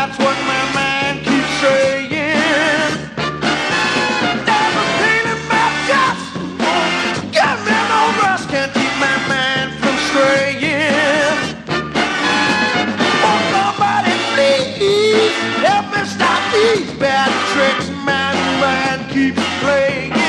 that's what my mind keeps saying. Never feeling my just give me no rest, can't keep my mind from straying. Oh, somebody please help me stop these bad tricks my mind keeps playing.